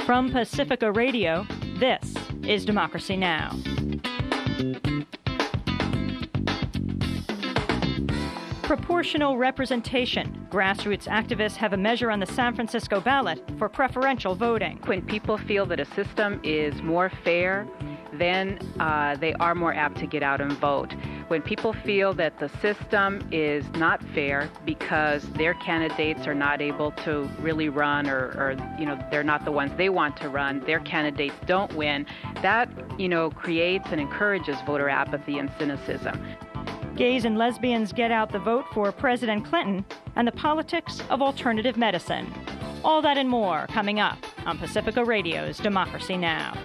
From Pacifica Radio, this is Democracy Now! Proportional representation. Grassroots activists have a measure on the San Francisco ballot for preferential voting. When people feel that a system is more fair, then they are more apt to get out and vote. When people feel that the system is not fair because their candidates are not able to really run or they're not the ones they want to run, their candidates don't win, that, creates and encourages voter apathy and cynicism. Gays and lesbians get out the vote for President Clinton and the politics of alternative medicine. All that and more coming up on Pacifica Radio's Democracy Now!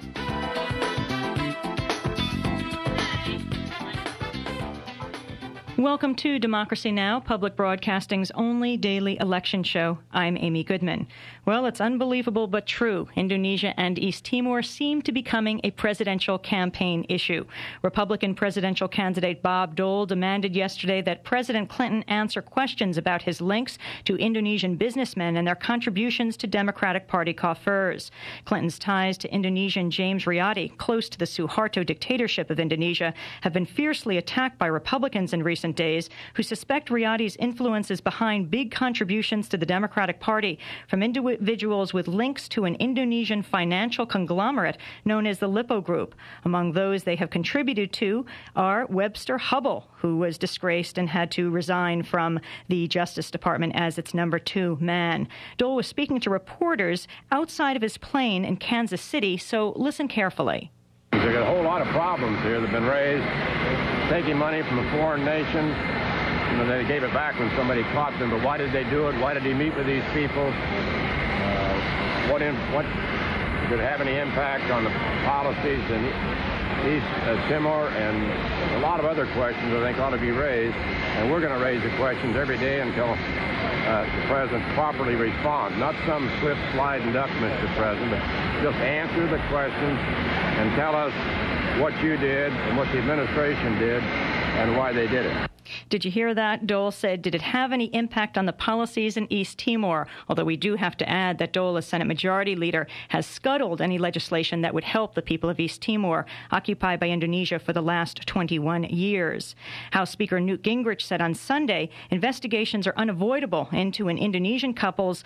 Welcome to Democracy Now!, Public Broadcasting's only daily election show. I'm Amy Goodman. Well, it's unbelievable but true. Indonesia and East Timor seem to be becoming a presidential campaign issue. Republican presidential candidate Bob Dole demanded yesterday that President Clinton answer questions about his links to Indonesian businessmen and their contributions to Democratic Party coffers. Clinton's ties to Indonesian James Riyadi, close to the Suharto dictatorship of Indonesia, have been fiercely attacked by Republicans in recent days who suspect Riyadi's influence is behind big contributions to the Democratic Party from individuals with links to an Indonesian financial conglomerate known as the Lippo Group. Among those they have contributed to are Webster Hubbell, who was disgraced and had to resign from the Justice Department as its number 2 man. Dole was speaking to reporters outside of his plane in Kansas City, so listen carefully. There's a whole lot of problems here that have been raised. Taking money from a foreign nation, they gave it back when somebody caught them, but why did they do it? Why did he meet with these people? What did it have any impact on the policies in East Timor? And a lot of other questions I think ought to be raised, and we're going to raise the questions every day until the President properly responds. Not some slip, slide, and duck, Mr. President, but just answer the questions and tell us what you did and what the administration did and why they did it. Did you hear that? Dole said, did it have any impact on the policies in East Timor? Although we do have to add that Dole, as Senate Majority Leader, has scuttled any legislation that would help the people of East Timor, occupied by Indonesia for the last 21 years. House Speaker Newt Gingrich said on Sunday investigations are unavoidable into an Indonesian couple's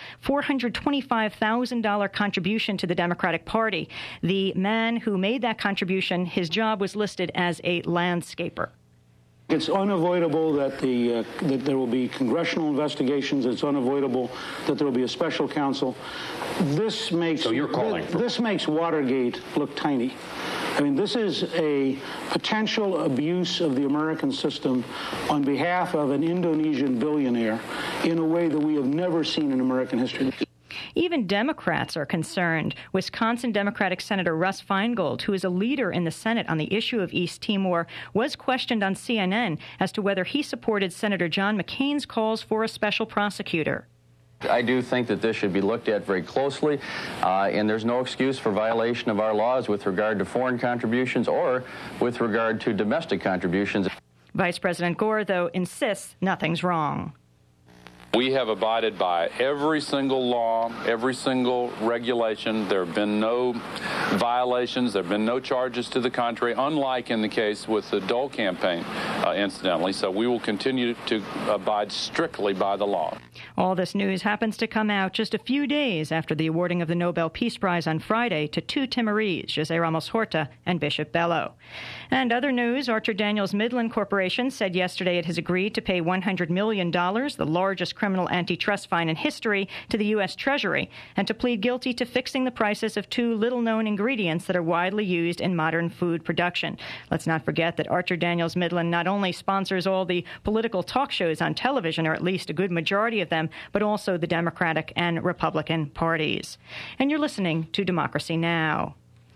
$425,000 contribution to the Democratic Party. The man who made that contribution, his job was listed as a landscaper. It's unavoidable that that there will be congressional investigations. It's unavoidable that there will be a special counsel. This makes this makes Watergate look tiny. I mean, this is a potential abuse of the American system on behalf of an Indonesian billionaire in a way that we have never seen in American history. Even Democrats are concerned. Wisconsin Democratic Senator Russ Feingold, who is a leader in the Senate on the issue of East Timor, was questioned on CNN as to whether he supported Senator John McCain's calls for a special prosecutor. I do think that this should be looked at very closely, and there's no excuse for violation of our laws with regard to foreign contributions or with regard to domestic contributions. Vice President Gore, though, insists nothing's wrong. We have abided by every single law, every single regulation. There have been no violations. There have been no charges to the contrary, unlike in the case with the Dole campaign, incidentally. So we will continue to abide strictly by the law. All this news happens to come out just a few days after the awarding of the Nobel Peace Prize on Friday to 2 Timorese, José Ramos Horta and Bishop Bello. And other news, Archer Daniels Midland Corporation said yesterday it has agreed to pay $100 million, the largest criminal antitrust fine in history, to the U.S. Treasury, and to plead guilty to fixing the prices of 2 little-known ingredients that are widely used in modern food production. Let's not forget that Archer Daniels Midland not only sponsors all the political talk shows on television, or at least a good majority of them, but also the Democratic and Republican parties. And you're listening to Democracy Now!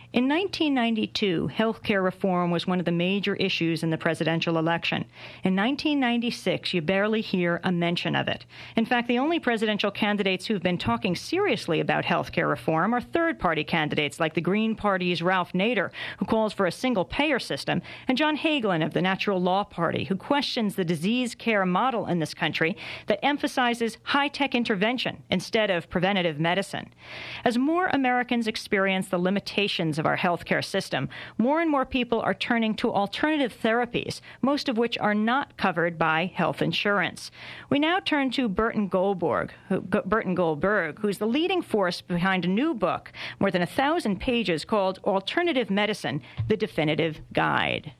In 1992, health care reform was one of the major issues in the presidential election. In 1996, you barely hear a mention of it. In fact, the only presidential candidates who've been talking seriously about health care reform are third-party candidates like the Green Party's Ralph Nader, who calls for a single-payer system, and John Hagelin of the Natural Law Party, who questions the disease care model in this country that emphasizes high-tech intervention instead of preventative medicine. As more Americans experience the limitations of our healthcare system, more and more people are turning to alternative therapies, most of which are not covered by health insurance. We now turn to Burton Goldberg, who's the leading force behind a new book, more than 1,000 pages, called Alternative Medicine, The Definitive Guide.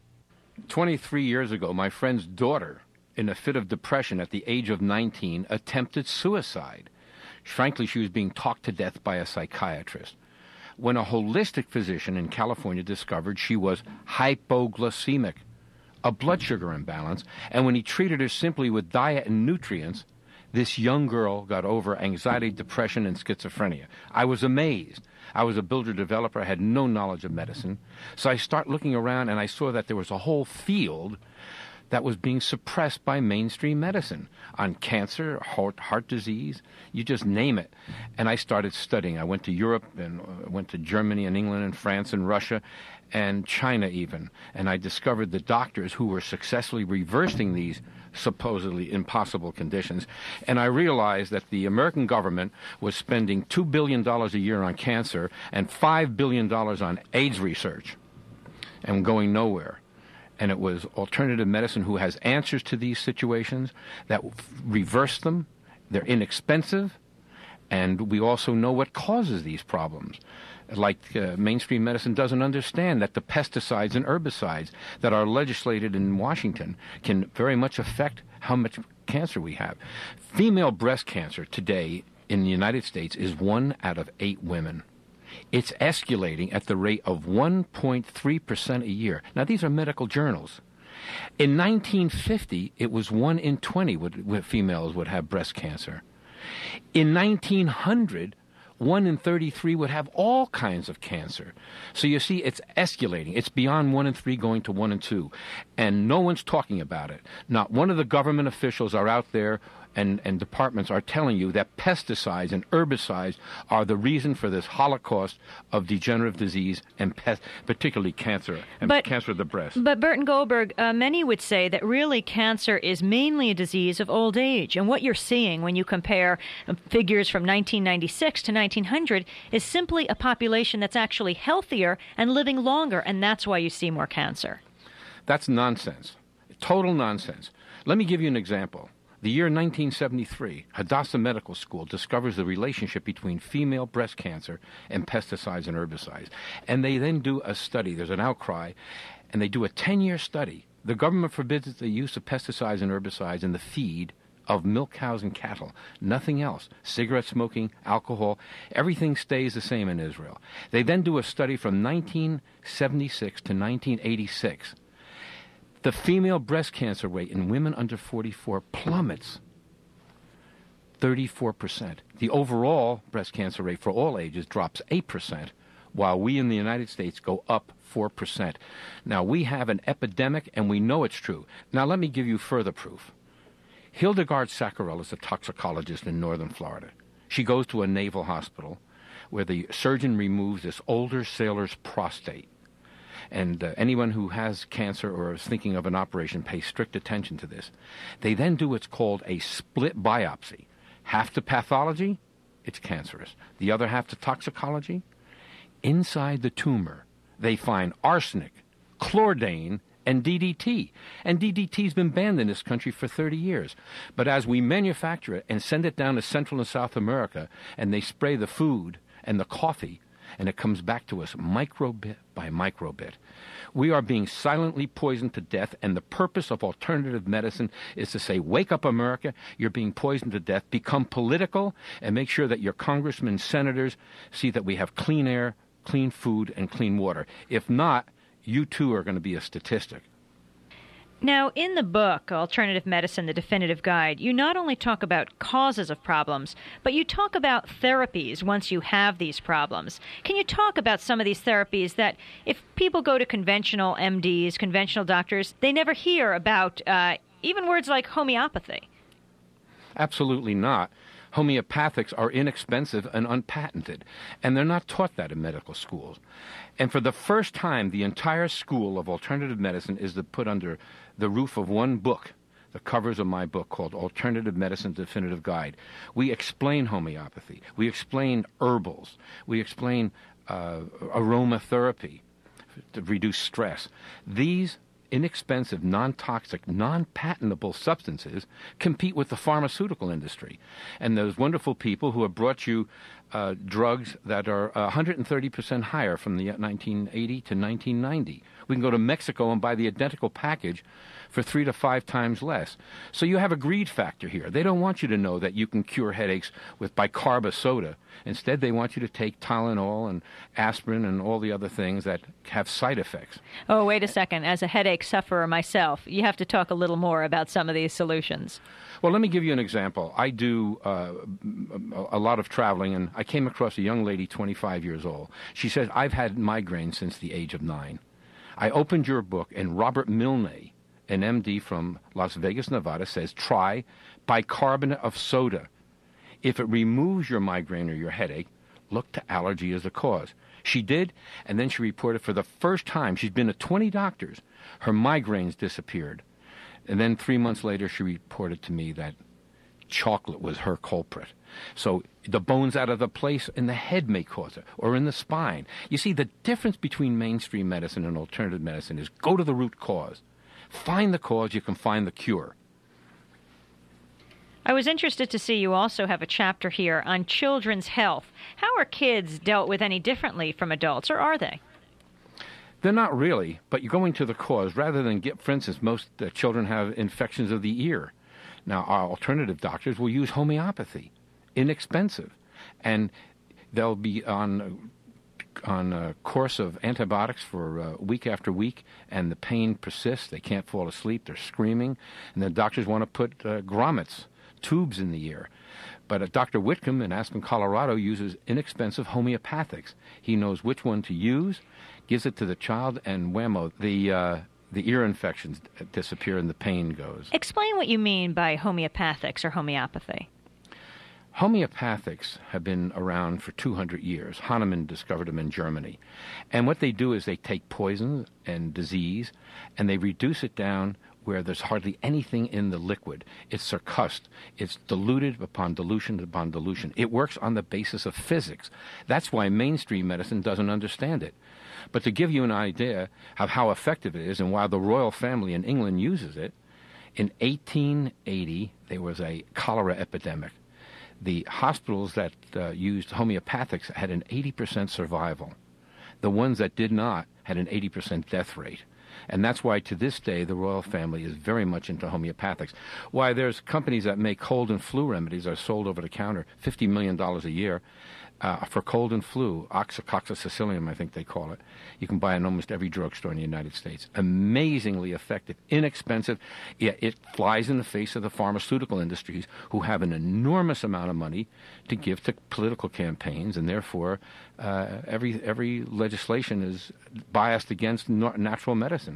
23 years ago, my friend's daughter, in a fit of depression at the age of 19, attempted suicide. Frankly, she was being talked to death by a psychiatrist. When a holistic physician in California discovered she was hypoglycemic, a blood sugar imbalance, and when he treated her simply with diet and nutrients, this young girl got over anxiety, depression, and schizophrenia. I was amazed. I was a builder-developer, had no knowledge of medicine. So I start looking around, and I saw that there was a whole field that was being suppressed by mainstream medicine on cancer, heart disease, you just name it. And I started studying. I went to Europe and went to Germany and England and France and Russia and China even. And I discovered the doctors who were successfully reversing these supposedly impossible conditions. And I realized that the American government was spending $2 billion a year on cancer and $5 billion on AIDS research and going nowhere. And it was alternative medicine who has answers to these situations that reverse them. They're inexpensive, and we also know what causes these problems. Like mainstream medicine doesn't understand that the pesticides and herbicides that are legislated in Washington can very much affect how much cancer we have. Female breast cancer today in the United States is 1 out of 8 women. It's escalating at the rate of 1.3% a year. Now, these are medical journals. In 1950, it was 1 in 20 females would have breast cancer. In 1900, 1 in 33 would have all kinds of cancer. So you see, it's escalating. It's beyond 1 in 3 going to 1 in 2. And no one's talking about it. Not one of the government officials are out there and departments are telling you that pesticides and herbicides are the reason for this holocaust of degenerative disease and particularly cancer, and cancer of the breast. But Burton Goldberg, many would say that really cancer is mainly a disease of old age. And what you're seeing when you compare figures from 1996 to 1900 is simply a population that's actually healthier and living longer, and that's why you see more cancer. That's nonsense. Total nonsense. Let me give you an example. The year 1973, Hadassah Medical School discovers the relationship between female breast cancer and pesticides and herbicides. And they then do a study. There's an outcry, and they do a 10-year study. The government forbids the use of pesticides and herbicides in the feed of milk cows and cattle. Nothing else. Cigarette smoking, alcohol, everything stays the same in Israel. They then do a study from 1976 to 1986. The female breast cancer rate in women under 44 plummets 34%. The overall breast cancer rate for all ages drops 8%, while we in the United States go up 4%. Now, we have an epidemic, and we know it's true. Now, let me give you further proof. Hildegard Sacarell is a toxicologist in northern Florida. She goes to a naval hospital where the surgeon removes this older sailor's prostate. And anyone who has cancer or is thinking of an operation pays strict attention to this. They then do what's called a split biopsy. Half to pathology, it's cancerous. The other half to toxicology. Inside the tumor, they find arsenic, chlordane, and DDT. And DDT's been banned in this country for 30 years. But as we manufacture it and send it down to Central and South America, and they spray the food and the coffee, and it comes back to us microbit by microbit. We are being silently poisoned to death, and the purpose of alternative medicine is to say, wake up, America, you're being poisoned to death, become political, and make sure that your congressmen and senators see that we have clean air, clean food, and clean water. If not, you too are going to be a statistic. Now, in the book, Alternative Medicine, The Definitive Guide, you not only talk about causes of problems, but you talk about therapies once you have these problems. Can you talk about some of these therapies that if people go to conventional MDs, conventional doctors, they never hear about even words like homeopathy? Absolutely not. Homeopathics are inexpensive and unpatented, and they're not taught that in medical schools. And for the first time, the entire school of alternative medicine is put under the roof of one book, the covers of my book called Alternative Medicine Definitive Guide. We explain homeopathy. We explain herbals. We explain aromatherapy to reduce stress. These inexpensive, non-toxic, non-patentable substances compete with the pharmaceutical industry. And those wonderful people who have brought you drugs that are 130% higher from the 1980 to 1990. We can go to Mexico and buy the identical package for 3 to 5 times less. So you have a greed factor here. They don't want you to know that you can cure headaches with bicarb soda. Instead, they want you to take Tylenol and aspirin and all the other things that have side effects. Oh, wait a second. As a headache sufferer myself, you have to talk a little more about some of these solutions. Well, let me give you an example. I do a lot of traveling, and I came across a young lady, 25 years old. She said, I've had migraines since the age of 9. I opened your book, and Robert Milne, an MD from Las Vegas, Nevada, says, try bicarbonate of soda. If it removes your migraine or your headache, look to allergy as the cause. She did, and then she reported for the first time, she's been to 20 doctors, her migraines disappeared. And then 3 months later, she reported to me that chocolate was her culprit. So the bones out of the place in the head may cause it, or in the spine. You see, the difference between mainstream medicine and alternative medicine is go to the root cause. Find the cause, you can find the cure. I was interested to see you also have a chapter here on children's health. How are kids dealt with any differently from adults, or are they? They're not really, but you're going to the cause. Rather than get, for instance, most children have infections of the ear. Now, our alternative doctors will use homeopathy, inexpensive, and they'll be on a course of antibiotics for week after week, and the pain persists. They can't fall asleep. They're screaming, and the doctors want to put grommets, tubes in the ear. But Dr. Whitcomb in Aspen, Colorado, uses inexpensive homeopathics. He knows which one to use, gives it to the child, and whammo, the ear infections disappear and the pain goes. Explain what you mean by homeopathics or homeopathy. Homeopathics have been around for 200 years. Hahnemann discovered them in Germany. And what they do is they take poison and disease, and they reduce it down where there's hardly anything in the liquid. It's surcussed. It's diluted upon dilution upon dilution. It works on the basis of physics. That's why mainstream medicine doesn't understand it. But to give you an idea of how effective it is and why the royal family in England uses it, in 1880 there was a cholera epidemic. The hospitals that used homeopathics had an 80% survival. The ones that did not had an 80% death rate. And that's why to this day the royal family is very much into homeopathics. Why there's companies that make cold and flu remedies are sold over the counter, $50 million a year for cold and flu, oxycoccycillium, I think they call it. You can buy it in almost every drugstore in the United States. Amazingly effective, inexpensive. It flies in the face of the pharmaceutical industries who have an enormous amount of money to give to political campaigns, and therefore every legislation is biased against natural medicine.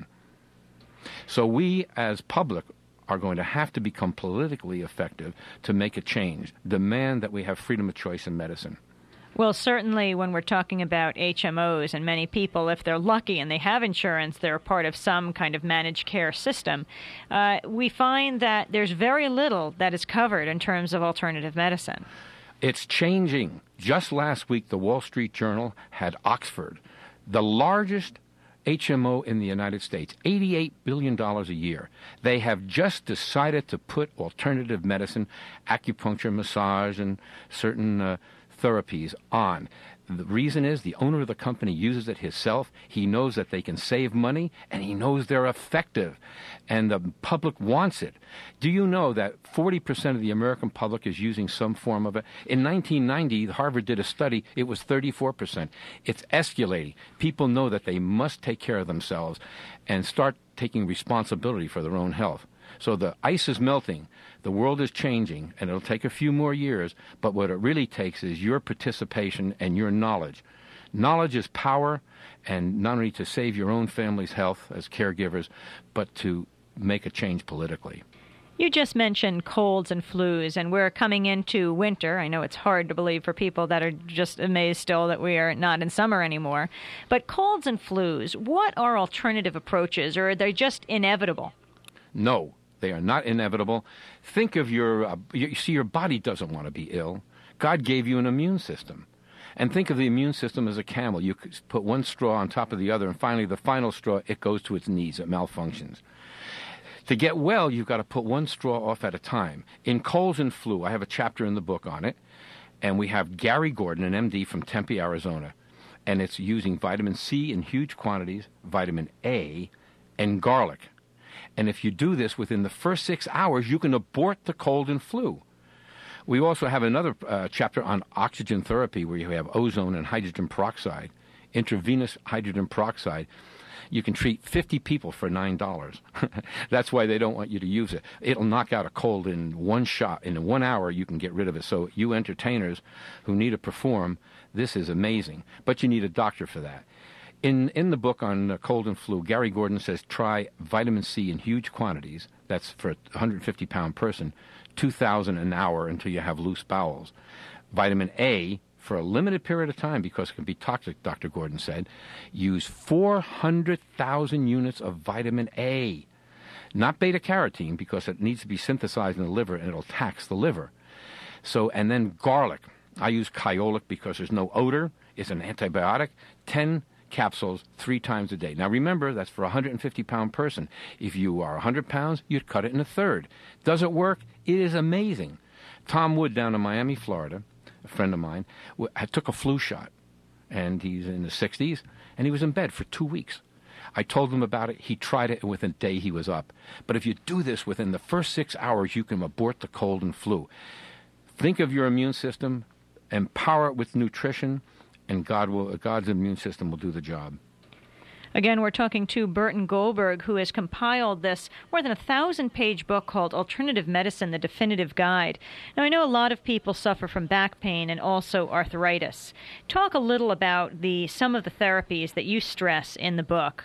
So we, as public, are going to have to become politically effective to make a change, demand that we have freedom of choice in medicine. Well, certainly when we're talking about HMOs, and many people, if they're lucky and they have insurance, they're part of some kind of managed care system, we find that there's very little that is covered in terms of alternative medicine. It's changing. Just last week, the Wall Street Journal had Oxford, the largest HMO in the United States, $88 billion a year. They have just decided to put alternative medicine, acupuncture, massage, and certain therapies on. The reason is the owner of the company uses it himself. He knows that they can save money, and he knows they're effective, and the public wants it. Do you know that 40% of the American public is using some form of it? In 1990, Harvard did a study. It was 34%. It's escalating. People know that they must take care of themselves and start taking responsibility for their own health. So the ice is melting, the world is changing, and it'll take a few more years, but what it really takes is your participation and your knowledge. Knowledge is power, and not only to save your own family's health as caregivers, but to make a change politically. You just mentioned colds and flus, and we're coming into winter. I know it's hard to believe for people that are just amazed still that we are not in summer anymore. But colds and flus, what are alternative approaches, or are they just inevitable? No. They are not inevitable. Think of you see, your body doesn't want to be ill. God gave you an immune system. And think of the immune system as a camel. You put one straw on top of the other, and finally the final straw, it goes to its knees. It malfunctions. To get well, you've got to put one straw off at a time. In colds and flu, I have a chapter in the book on it, and we have Gary Gordon, an MD from Tempe, Arizona, and it's using vitamin C in huge quantities, vitamin A, and garlic. And if you do this within the first 6 hours, you can abort the cold and flu. We also have another chapter on oxygen therapy where you have ozone and hydrogen peroxide, intravenous hydrogen peroxide. You can treat 50 people for $9. That's why they don't want you to use it. It'll knock out a cold in one shot. In 1 hour, you can get rid of it. So you entertainers who need to perform, this is amazing. But you need a doctor for that. In the book on cold and flu, Gary Gordon says try vitamin C in huge quantities. That's for a 150-pound person, 2,000 an hour until you have loose bowels. Vitamin A, for a limited period of time, because it can be toxic, Dr. Gordon said, use 400,000 units of vitamin A. Not beta-carotene, because it needs to be synthesized in the liver, and it'll tax the liver. So, and then garlic. I use Kyolic because there's no odor. It's an antibiotic. 10 capsules 3 times a day. Now remember, that's for a 150-pound person. If you are 100 pounds, you'd cut it in a third. Does it work? It is amazing. Tom Wood down in Miami, Florida, a friend of mine, took a flu shot, and he's in his 60s, and he was in bed for 2 weeks. I told him about it. He tried it, and within a day he was up. But if you do this within the first 6 hours, you can abort the cold and flu. Think of your immune system, empower it with nutrition, and God's immune system will do the job. Again, we're talking to Burton Goldberg, who has compiled this more than 1,000-page book called Alternative Medicine, The Definitive Guide. Now, I know a lot of people suffer from back pain and also arthritis. Talk a little about some of the therapies that you stress in the book.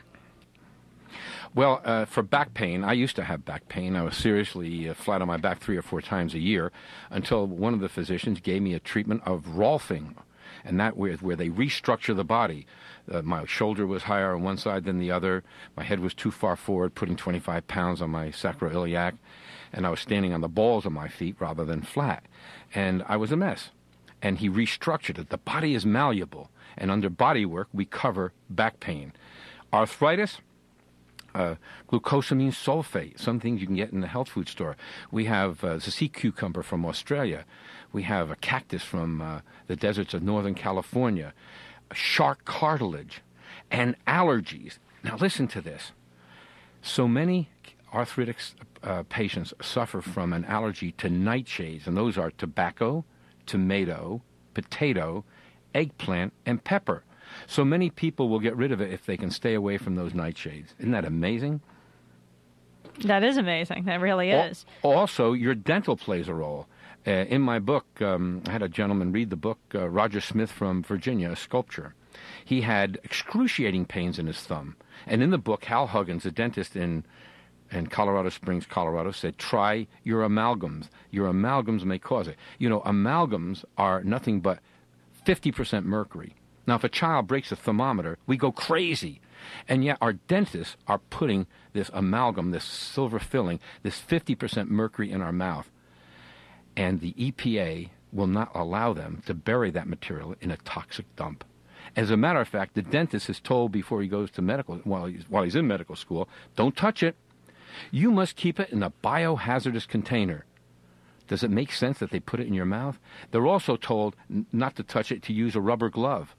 Well, for back pain, I used to have back pain. I was seriously flat on my back 3 or 4 times a year until one of the physicians gave me a treatment of Rolfing, and that where they restructure the body. My shoulder was higher on one side than the other. My head was too far forward, putting 25 pounds on my sacroiliac, and I was standing on the balls of my feet rather than flat. And I was a mess. And he restructured it. The body is malleable, and under body work, we cover back pain. Arthritis, glucosamine sulfate, some things you can get in the health food store. We have the sea cucumber from Australia. We have a cactus from the deserts of Northern California, shark cartilage, and allergies. Now listen to this. So many arthritic patients suffer from an allergy to nightshades, and those are tobacco, tomato, potato, eggplant, and pepper. So many people will get rid of it if they can stay away from those nightshades. Isn't that amazing? That is amazing. That really is. Also, your dental plays a role. In my book, I had a gentleman read the book, Roger Smith from Virginia, a sculptor. He had excruciating pains in his thumb. And in the book, Hal Huggins, a dentist in Colorado Springs, Colorado, said, try your amalgams. Your amalgams may cause it. You know, amalgams are nothing but 50% mercury. Now, if a child breaks a thermometer, we go crazy. And yet our dentists are putting this amalgam, this silver filling, this 50% mercury in our mouth. And the EPA will not allow them to bury that material in a toxic dump. As a matter of fact, the dentist is told before he goes to medical, while he's in medical school, don't touch it. You must keep it in a biohazardous container. Does it make sense that they put it in your mouth? They're also told not to touch it, to use a rubber glove.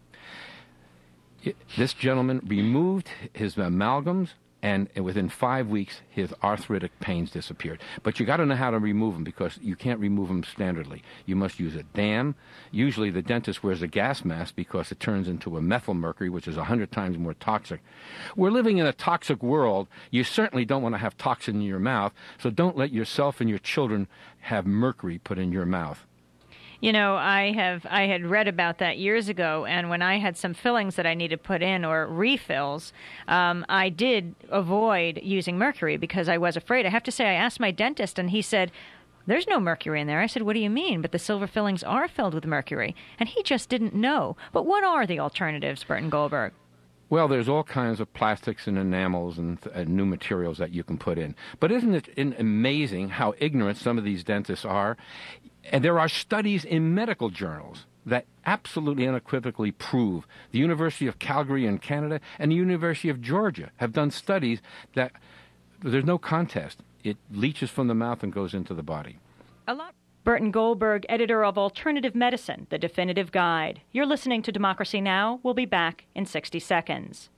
This gentleman removed his amalgams, and within 5 weeks, his arthritic pains disappeared. But you got to know how to remove them, because you can't remove them standardly. You must use a dam. Usually the dentist wears a gas mask because it turns into a methyl mercury, which is 100 times more toxic. We're living in a toxic world. You certainly don't want to have toxin in your mouth, so don't let yourself and your children have mercury put in your mouth. You know, I had read about that years ago, and when I had some fillings that I needed put in, or refills, I did avoid using mercury because I was afraid. I have to say, I asked my dentist, and he said, "There's no mercury in there." I said, "What do you mean?" "But the silver fillings are filled with mercury." And he just didn't know. But what are the alternatives, Burton Goldberg? Well, there's all kinds of plastics and enamels and new materials that you can put in. But isn't it amazing how ignorant some of these dentists are? And there are studies in medical journals that absolutely unequivocally prove the University of Calgary in Canada and the University of Georgia have done studies that there's no contest. It leaches from the mouth and goes into the body. Burton Goldberg, editor of Alternative Medicine, The Definitive Guide. You're listening to Democracy Now! We'll be back in 60 seconds.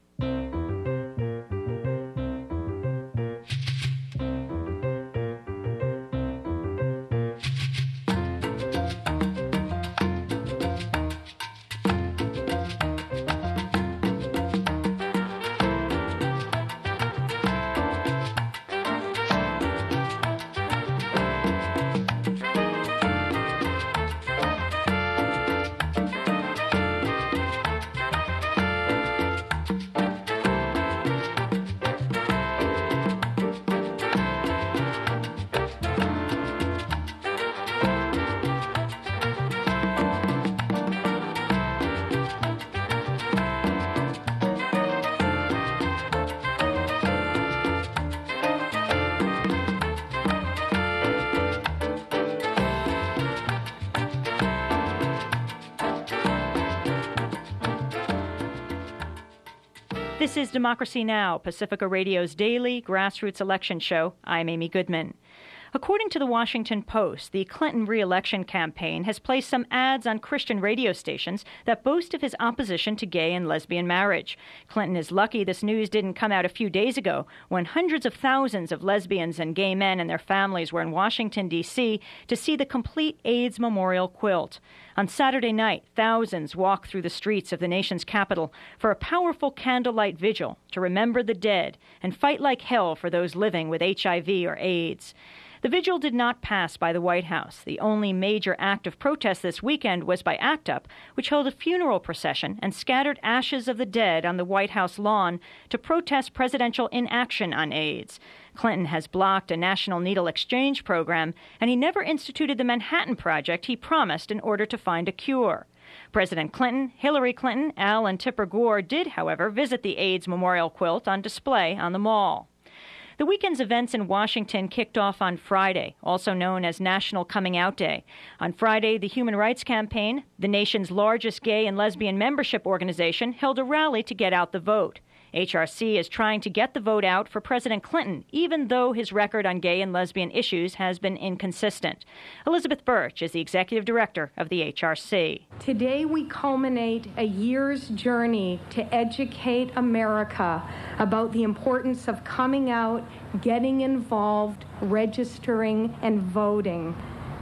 This is Democracy Now!, Pacifica Radio's daily grassroots election show. I'm Amy Goodman. According to the Washington Post, the Clinton re-election campaign has placed some ads on Christian radio stations that boast of his opposition to gay and lesbian marriage. Clinton is lucky this news didn't come out a few days ago when hundreds of thousands of lesbians and gay men and their families were in Washington, D.C. to see the complete AIDS memorial quilt. On Saturday night, thousands walked through the streets of the nation's capital for a powerful candlelight vigil to remember the dead and fight like hell for those living with HIV or AIDS. The vigil did not pass by the White House. The only major act of protest this weekend was by ACT UP, which held a funeral procession and scattered ashes of the dead on the White House lawn to protest presidential inaction on AIDS. Clinton has blocked a national needle exchange program, and he never instituted the Manhattan Project he promised in order to find a cure. President Clinton, Hillary Clinton, Al and Tipper Gore did, however, visit the AIDS memorial quilt on display on the Mall. The weekend's events in Washington kicked off on Friday, also known as National Coming Out Day. On Friday, the Human Rights Campaign, the nation's largest gay and lesbian membership organization, held a rally to get out the vote. HRC is trying to get the vote out for President Clinton, even though his record on gay and lesbian issues has been inconsistent. Elizabeth Birch is the executive director of the HRC. Today we culminate a year's journey to educate America about the importance of coming out, getting involved, registering, and voting.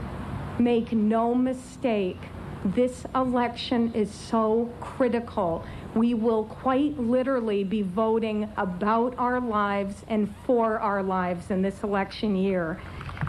Make no mistake, this election is so critical. We will quite literally be voting about our lives and for our lives in this election year.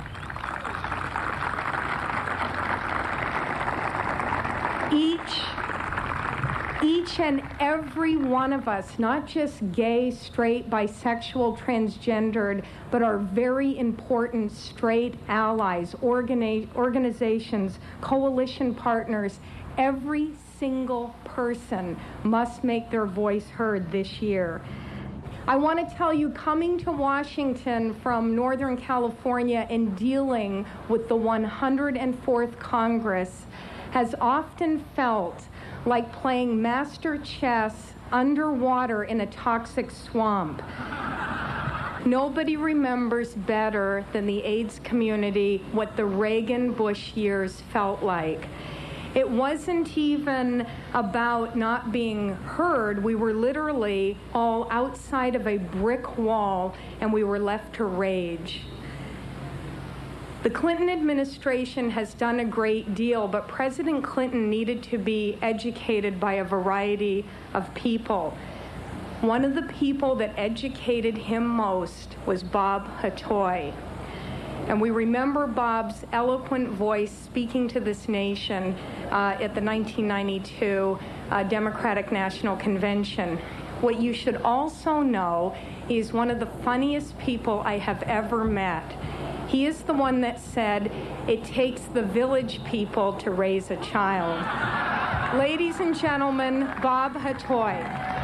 Each and every one of us, not just gay, straight, bisexual, transgendered, but our very important straight allies, organizations, coalition partners, every single person must make their voice heard this year. I want to tell you, coming to Washington from Northern California and dealing with the 104th Congress has often felt like playing master chess underwater in a toxic swamp. Nobody remembers better than the AIDS community what the Reagan-Bush years felt like. It wasn't even about not being heard. We were literally all outside of a brick wall, and we were left to rage. The Clinton administration has done a great deal, but President Clinton needed to be educated by a variety of people. One of the people that educated him most was Bob Hatoy. And we remember Bob's eloquent voice speaking to this nation at the 1992 Democratic National Convention. What you should also know is one of the funniest people I have ever met. He is the one that said, "It takes the village people to raise a child." Ladies and gentlemen, Bob Hatoy.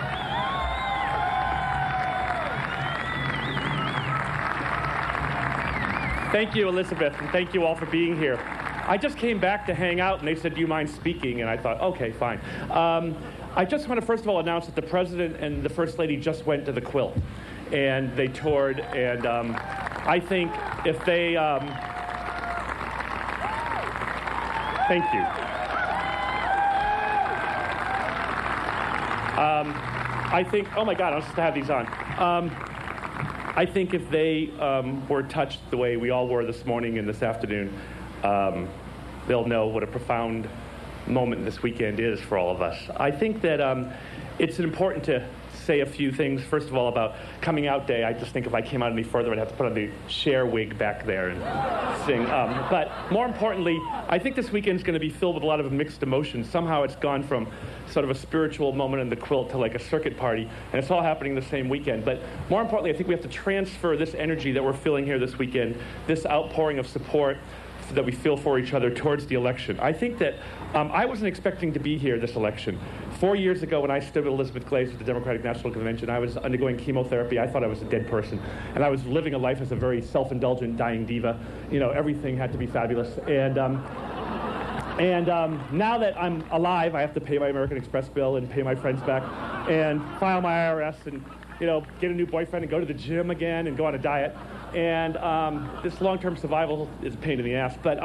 Thank you, Elizabeth, and thank you all for being here. I just came back to hang out, and they said, "Do you mind speaking?" And I thought, okay, fine. I just want to first of all announce that the President and the First Lady just went to the Quilt, and they toured, and I think if they... Thank you. I think, oh my God, I'll just have these on. I think if they were touched the way we all were this morning and this afternoon, they'll know what a profound moment this weekend is for all of us. I think that it's important to say a few things. First of all, about Coming Out Day. I just think if I came out any further, I'd have to put on the Cher wig back there and sing. But more importantly, I think this weekend's going to be filled with a lot of mixed emotions. Somehow it's gone from sort of a spiritual moment in the Quilt to like a circuit party, and it's all happening the same weekend. But more importantly, I think we have to transfer this energy that we're feeling here this weekend, this outpouring of support that we feel for each other towards the election. I think that I wasn't expecting to be here this election. 4 years ago, when I stood with Elizabeth Glaze at the Democratic National Convention, I was undergoing chemotherapy. I thought I was a dead person. And I was living a life as a very self-indulgent, dying diva. You know, everything had to be fabulous. And now that I'm alive, I have to pay my American Express bill and pay my friends back and file my IRS and, you know, get a new boyfriend and go to the gym again and go on a diet. And this long-term survival is a pain in the ass. But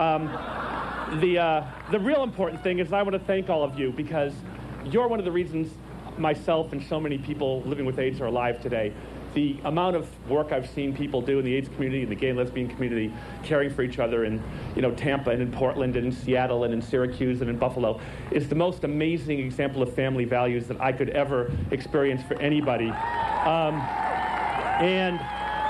the real important thing is I want to thank all of you, because you're one of the reasons myself and so many people living with AIDS are alive today. The amount of work I've seen people do in the AIDS community, in the gay and lesbian community, caring for each other in, you know, Tampa and in Portland and in Seattle and in Syracuse and in Buffalo is the most amazing example of family values that I could ever experience for anybody. And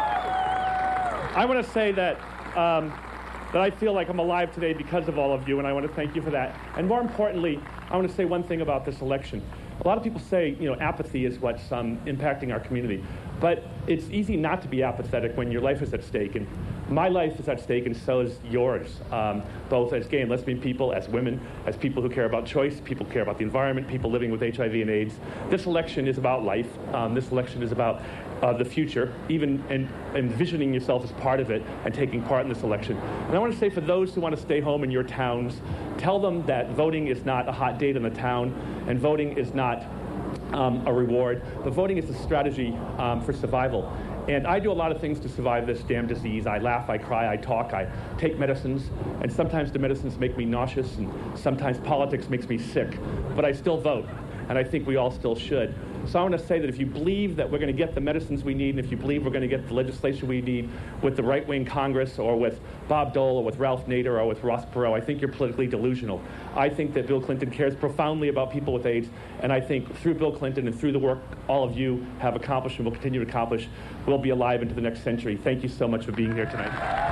I want to say that that I feel like I'm alive today because of all of you, and I want to thank you for that. And more importantly, I want to say one thing about this election. A lot of people say, you know, apathy is what's impacting our community. But it's easy not to be apathetic when your life is at stake. And my life is at stake, and so is yours, both as gay and lesbian people, as women, as people who care about choice, people who care about the environment, people living with HIV and AIDS. This election is about life. This election is about the future, even envisioning yourself as part of it and taking part in this election. And I want to say, for those who want to stay home in your towns, tell them that voting is not a hot date in the town, and voting is not a reward, but voting is a strategy for survival. And I do a lot of things to survive this damn disease. I laugh, I cry, I talk, I take medicines, and sometimes the medicines make me nauseous, and sometimes politics makes me sick, but I still vote, and I think we all still should. So I want to say that if you believe that we're going to get the medicines we need, and if you believe we're going to get the legislation we need with the right-wing Congress, or with Bob Dole, or with Ralph Nader, or with Ross Perot, I think you're politically delusional. I think that Bill Clinton cares profoundly about people with AIDS, and I think through Bill Clinton and through the work all of you have accomplished and will continue to accomplish, we'll be alive into the next century. Thank you so much for being here tonight.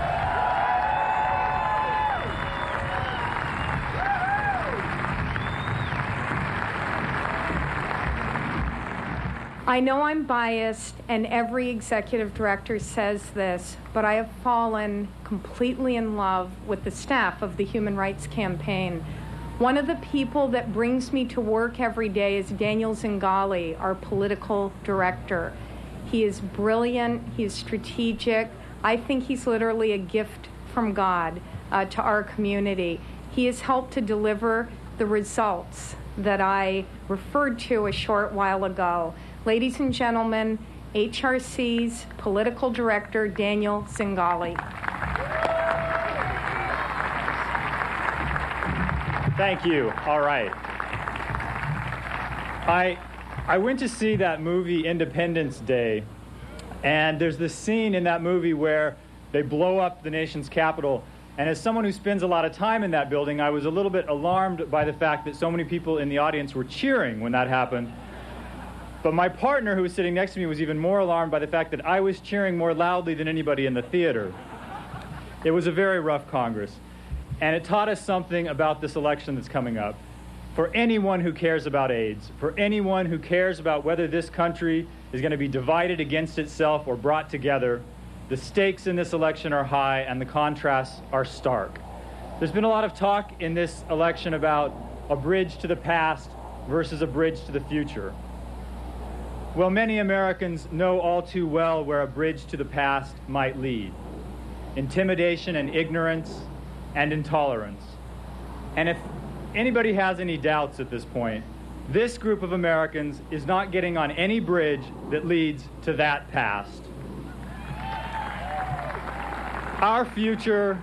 I know I'm biased, and every executive director says this, but I have fallen completely in love with the staff of the Human Rights Campaign. One of the people that brings me to work every day is Daniel Zingali, our political director. He is brilliant, he is strategic. I think he's literally a gift from God to our community. He has helped to deliver the results that I referred to a short while ago. Ladies and gentlemen, HRC's Political Director, Daniel Singali. Thank you. All right. I went to see that movie Independence Day, and there's this scene in that movie where they blow up the nation's capital. And as someone who spends a lot of time in that building, I was a little bit alarmed by the fact that so many people in the audience were cheering when that happened. But my partner, who was sitting next to me, was even more alarmed by the fact that I was cheering more loudly than anybody in the theater. It was a very rough Congress. And it taught us something about this election that's coming up. For anyone who cares about AIDS, for anyone who cares about whether this country is going to be divided against itself or brought together, the stakes in this election are high and the contrasts are stark. There's been a lot of talk in this election about a bridge to the past versus a bridge to the future. Well, many Americans know all too well where a bridge to the past might lead: intimidation and ignorance and intolerance. And if anybody has any doubts at this point, this group of Americans is not getting on any bridge that leads to that past. Our future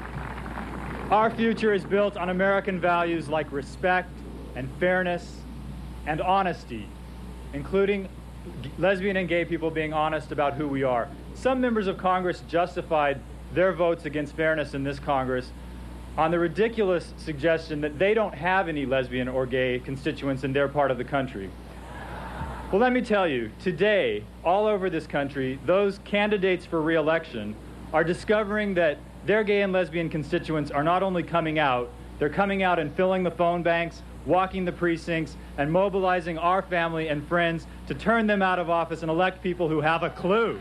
is built on American values like respect and fairness and honesty, including lesbian and gay people being honest about who we are. Some members of Congress justified their votes against fairness in this Congress on the ridiculous suggestion that they don't have any lesbian or gay constituents in their part of the country. Well, let me tell you, today, all over this country, those candidates for re-election are discovering that their gay and lesbian constituents are not only coming out, they're coming out and filling the phone banks, walking the precincts, and mobilizing our family and friends to turn them out of office and elect people who have a clue.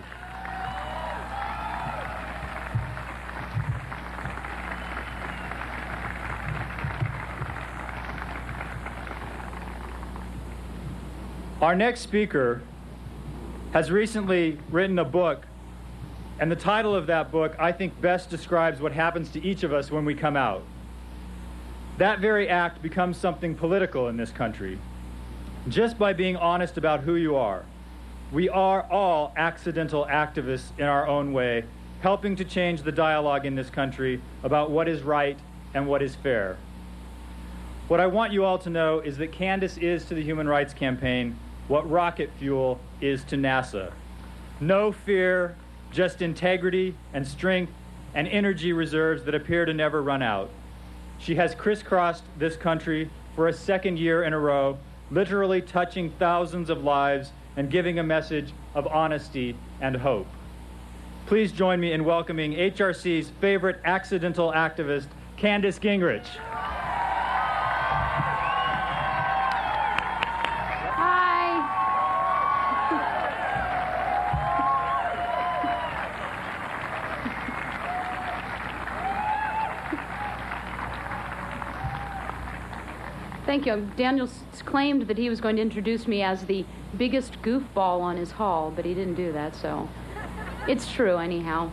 Our next speaker has recently written a book, and the title of that book, I think, best describes what happens to each of us when we come out. That very act becomes something political in this country, just by being honest about who you are. We are all accidental activists in our own way, helping to change the dialogue in this country about what is right and what is fair. What I want you all to know is that Candace is to the Human Rights Campaign what rocket fuel is to NASA. No fear, just integrity and strength and energy reserves that appear to never run out. She has crisscrossed this country for a second year in a row, literally touching thousands of lives and giving a message of honesty and hope. Please join me in welcoming HRC's favorite accidental activist, Candace Gingrich. Thank you. Daniel claimed that he was going to introduce me as the biggest goofball on his hall, but he didn't do that, so it's true anyhow.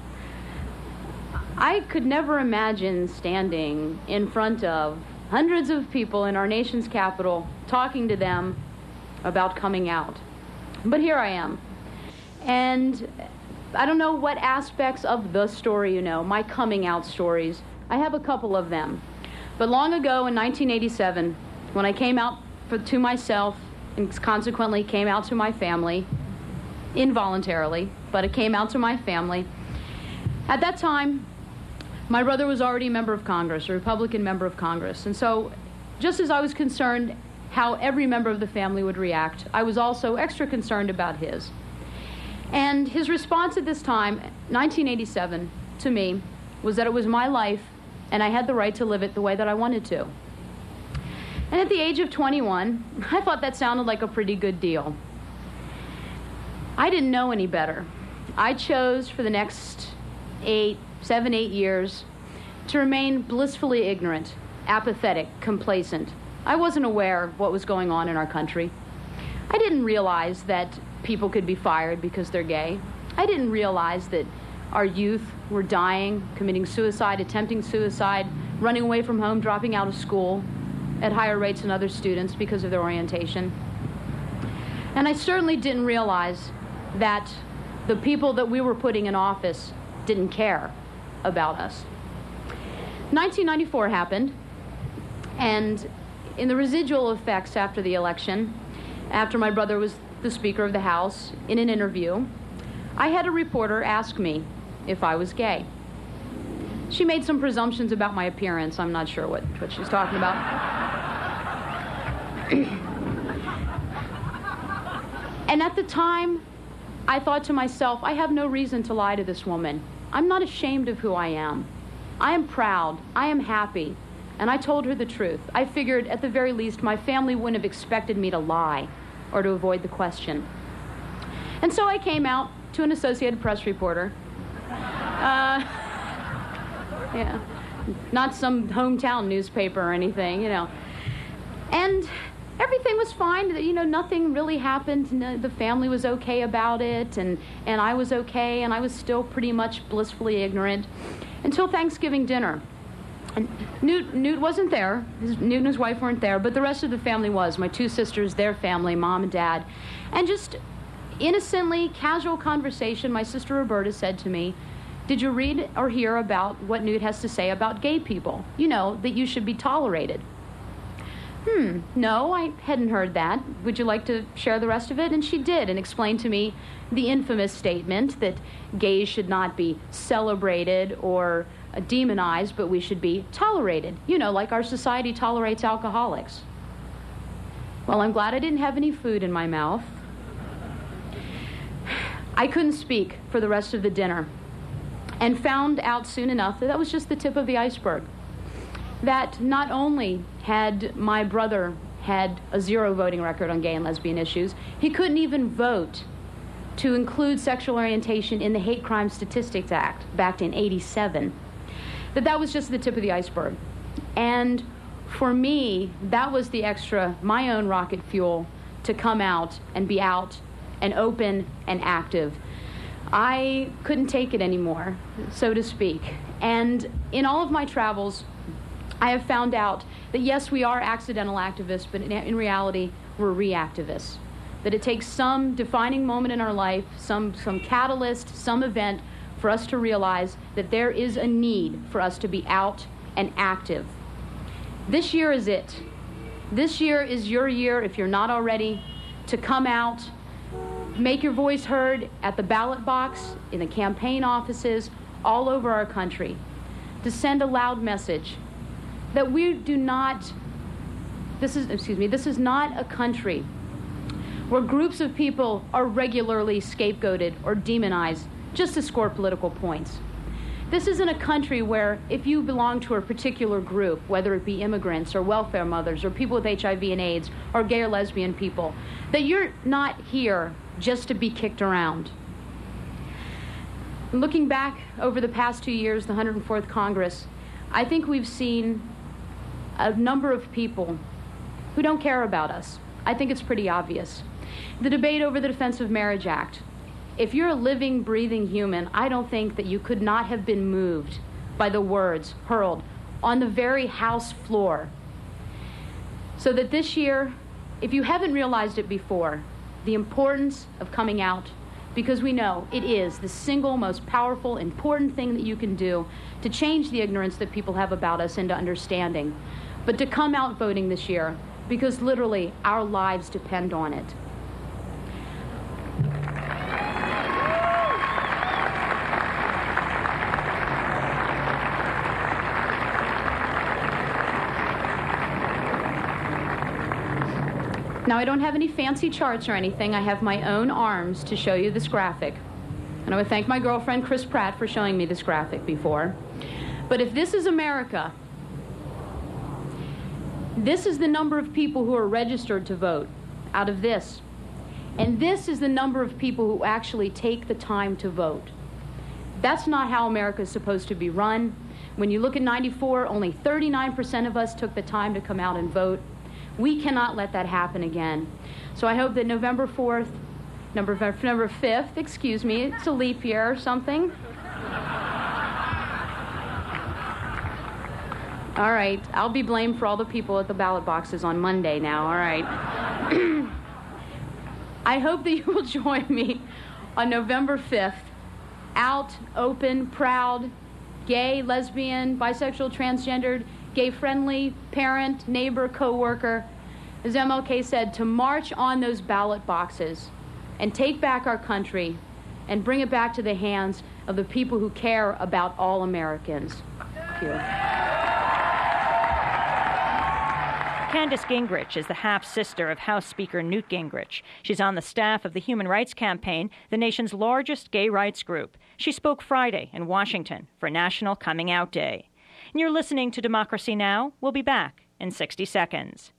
I could never imagine standing in front of hundreds of people in our nation's capital talking to them about coming out. But here I am. And I don't know what aspects of the story you know, my coming out stories. I have a couple of them. But long ago in 1987, when I came out to myself and consequently came out to my family, involuntarily, but it came out to my family. At that time, my brother was already a member of Congress, a Republican member of Congress. And so just as I was concerned how every member of the family would react, I was also extra concerned about his. And his response at this time, 1987, to me, was that it was my life and I had the right to live it the way that I wanted to. And at the age of 21, I thought that sounded like a pretty good deal. I didn't know any better. I chose for the next 8 years to remain blissfully ignorant, apathetic, complacent. I wasn't aware of what was going on in our country. I didn't realize that people could be fired because they're gay. I didn't realize that our youth were dying, committing suicide, attempting suicide, running away from home, dropping out of school at higher rates than other students because of their orientation. And I certainly didn't realize that the people that we were putting in office didn't care about us. 1994 happened, and in the residual effects after the election, after my brother was the Speaker of the House, in an interview, I had a reporter ask me if I was gay. She made some presumptions about my appearance. I'm not sure what she's talking about. And at the time, I thought to myself, I have no reason to lie to this woman. I'm not ashamed of who I am. I am proud. I am happy. And I told her the truth. I figured, at the very least, my family wouldn't have expected me to lie or to avoid the question. And so I came out to an Associated Press reporter. Yeah, not some hometown newspaper or anything, you know. And everything was fine. You know, nothing really happened. The family was okay about it, and I was okay, and I was still pretty much blissfully ignorant until Thanksgiving dinner. And Newt wasn't there. Newt and his wife weren't there, but the rest of the family was. My two sisters, their family, mom and dad. And just innocently, casual conversation, my sister Roberta said to me, "Did you read or hear about what Newt has to say about gay people? You know, that you should be tolerated." No, I hadn't heard that. Would you like to share the rest of it? And she did, and explained to me the infamous statement that gays should not be celebrated or demonized, but we should be tolerated. You know, like our society tolerates alcoholics. Well, I'm glad I didn't have any food in my mouth. I couldn't speak for the rest of the dinner, and found out soon enough that that was just the tip of the iceberg. That not only had my brother had a zero voting record on gay and lesbian issues, he couldn't even vote to include sexual orientation in the Hate Crime Statistics Act back in '87. That was just the tip of the iceberg. And for me, that was the extra, my own rocket fuel to come out and be out and open and active. I couldn't take it anymore, so to speak. And in all of my travels, I have found out that yes, we are accidental activists, but in reality, we're reactivists. That it takes some defining moment in our life, some catalyst, some event for us to realize that there is a need for us to be out and active. This year is it. This year is your year, if you're not already, to come out, make your voice heard at the ballot box, in the campaign offices, all over our country, to send a loud message that we do not, this is not a country where groups of people are regularly scapegoated or demonized just to score political points. This isn't a country where if you belong to a particular group, whether it be immigrants or welfare mothers or people with HIV and AIDS or gay or lesbian people, that you're not here just to be kicked around. Looking back over the past 2 years, the 104th Congress, I think we've seen a number of people who don't care about us. I think it's pretty obvious. The debate over the Defense of Marriage Act. If you're a living, breathing human, I don't think that you could not have been moved by the words hurled on the very House floor. So that this year, if you haven't realized it before, the importance of coming out, because we know it is the single most powerful, important thing that you can do to change the ignorance that people have about us into understanding. But to come out voting this year, because literally our lives depend on it. Now, I don't have any fancy charts or anything. I have my own arms to show you this graphic. And I would thank my girlfriend, Chris Pratt, for showing me this graphic before. But if this is America, this is the number of people who are registered to vote out of this. And this is the number of people who actually take the time to vote. That's not how America is supposed to be run. When you look at '94, only 39% of us took the time to come out and vote. We cannot let that happen again. So I hope that November 4th, November 5th, excuse me, it's a leap year or something. All right, I'll be blamed for all the people at the ballot boxes on Monday now, all right. I hope that you will join me on November 5th, out, open, proud, gay, lesbian, bisexual, transgendered, gay-friendly, parent, neighbor, co-worker, as MLK said, to march on those ballot boxes and take back our country and bring it back to the hands of the people who care about all Americans. Thank you. Candace Gingrich is the half-sister of House Speaker Newt Gingrich. She's on the staff of the Human Rights Campaign, the nation's largest gay rights group. She spoke Friday in Washington for National Coming Out Day. And you're listening to Democracy Now! We'll be back in 60 seconds.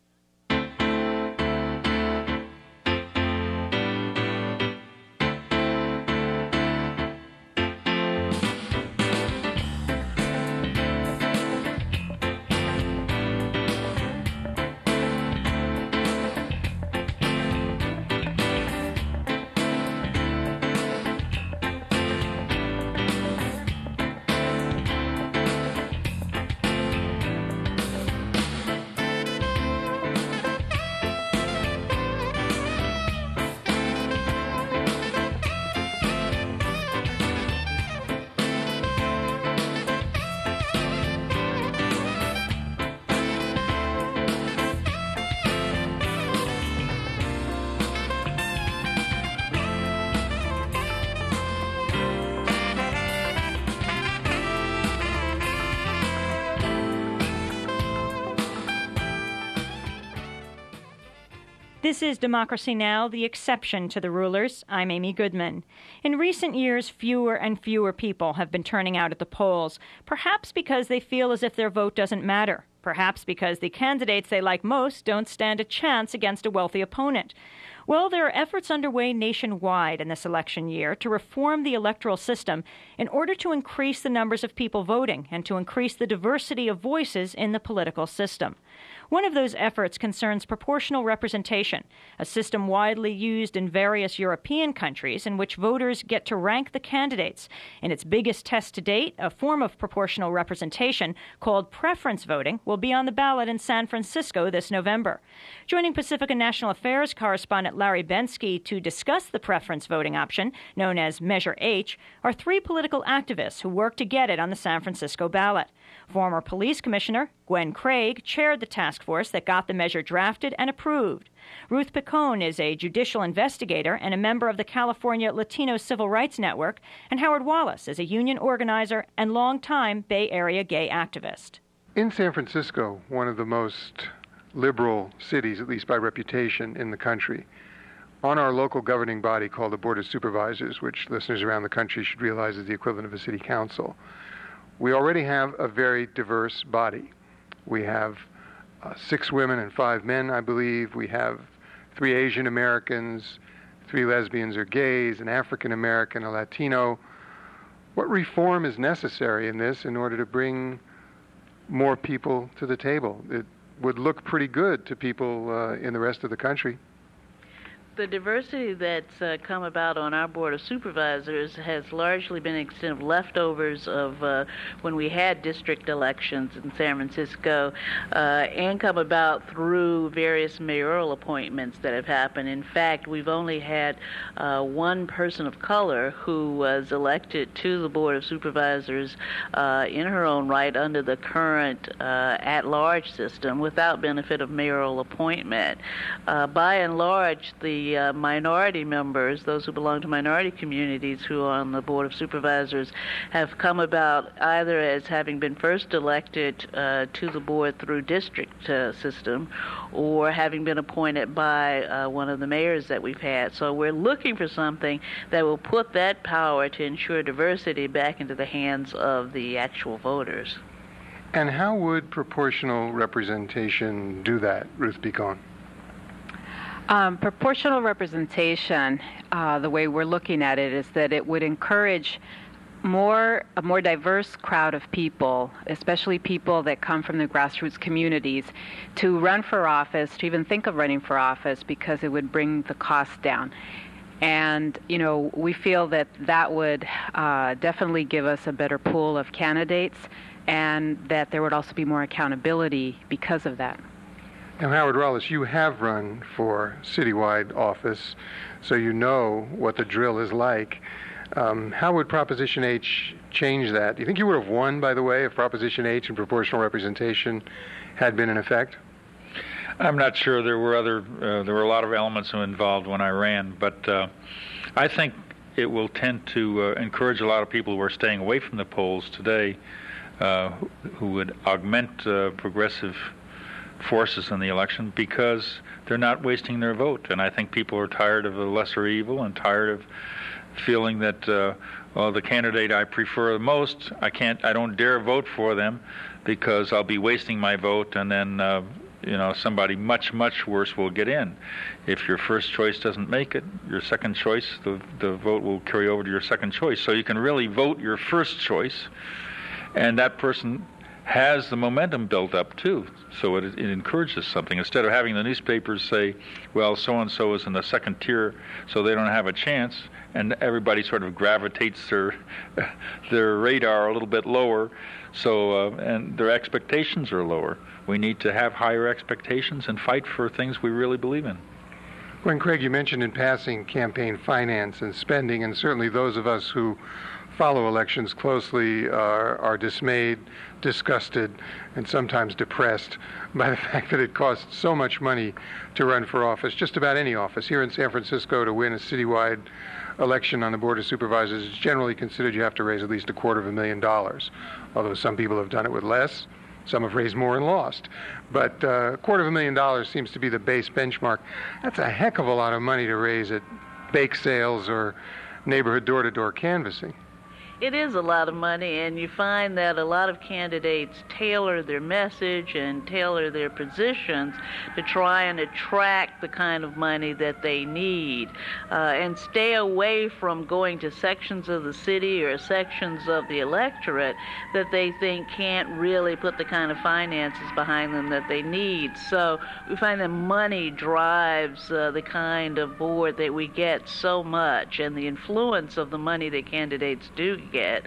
This is Democracy Now!, the exception to the rulers. I'm Amy Goodman. In recent years, fewer and fewer people have been turning out at the polls, perhaps because they feel as if their vote doesn't matter, perhaps because the candidates they like most don't stand a chance against a wealthy opponent. Well, there are efforts underway nationwide in this election year to reform the electoral system in order to increase the numbers of people voting and to increase the diversity of voices in the political system. One of those efforts concerns proportional representation, a system widely used in various European countries in which voters get to rank the candidates. In its biggest test to date, a form of proportional representation called preference voting will be on the ballot in San Francisco this November. Joining Pacifica National Affairs correspondent Larry Bensky to discuss the preference voting option, known as Measure H, are three political activists who worked to get it on the San Francisco ballot. Former police commissioner Gwen Craig chaired the task force that got the measure drafted and approved. Ruth Picone is a judicial investigator and a member of the California Latino Civil Rights Network, and Howard Wallace is a union organizer and longtime Bay Area gay activist. In San Francisco, one of the most liberal cities, at least by reputation, in the country, on our local governing body called the Board of Supervisors, which listeners around the country should realize is the equivalent of a city council, we already have a very diverse body. We have 6 women and 5 men, I believe. We have 3 Asian Americans, 3 lesbians or gays, an African American, a Latino. What reform is necessary in this in order to bring more people to the table? It would look pretty good to people in the rest of the country. The diversity that's come about on our Board of Supervisors has largely been an extent of leftovers of when we had district elections in San Francisco and come about through various mayoral appointments that have happened. In fact, we've only had one person of color who was elected to the Board of Supervisors in her own right under the current at-large system without benefit of mayoral appointment. By and large, the minority members, those who belong to minority communities who are on the Board of Supervisors, have come about either as having been first elected to the board through district system or having been appointed by one of the mayors that we've had. So we're looking for something that will put that power to ensure diversity back into the hands of the actual voters. And how would proportional representation do that, Ruth Picone? Proportional representation, the way we're looking at it, is that it would encourage a more diverse crowd of people, especially people that come from the grassroots communities, to run for office, to even think of running for office, because it would bring the cost down. And, we feel that that would definitely give us a better pool of candidates, and that there would also be more accountability because of that. Now, Howard Rullis, you have run for citywide office, so you know what the drill is like. How would Proposition H change that? Do you think you would have won, by the way, if Proposition H and proportional representation had been in effect? I'm not sure. There were a lot of elements involved when I ran, but I think it will tend to encourage a lot of people who are staying away from the polls today, who would augment progressive forces in the election, because they're not wasting their vote. And I think people are tired of the lesser evil and tired of feeling that the candidate I prefer the most, I don't dare vote for them because I'll be wasting my vote, and then somebody much, much worse will get in. If your first choice doesn't make it, your second choice, the vote will carry over to your second choice. So you can really vote your first choice, and that person has the momentum built up too. So it encourages something. Instead of having the newspapers say, well, so-and-so is in the second tier, so they don't have a chance, and everybody sort of gravitates their radar a little bit lower, so and their expectations are lower. We need to have higher expectations and fight for things we really believe in. When Craig, you mentioned in passing campaign finance and spending, and certainly those of us who follow elections closely are dismayed, disgusted, and sometimes depressed by the fact that it costs so much money to run for office, just about any office. Here in San Francisco, to win a citywide election on the Board of Supervisors, it's generally considered you have to raise at least $250,000, although some people have done it with less. Some have raised more and lost. But $250,000 seems to be the base benchmark. That's a heck of a lot of money to raise at bake sales or neighborhood door-to-door canvassing. It is a lot of money, and you find that a lot of candidates tailor their message and tailor their positions to try and attract the kind of money that they need, and stay away from going to sections of the city or sections of the electorate that they think can't really put the kind of finances behind them that they need. So we find that money drives the kind of board that we get so much, and the influence of the money that candidates do get,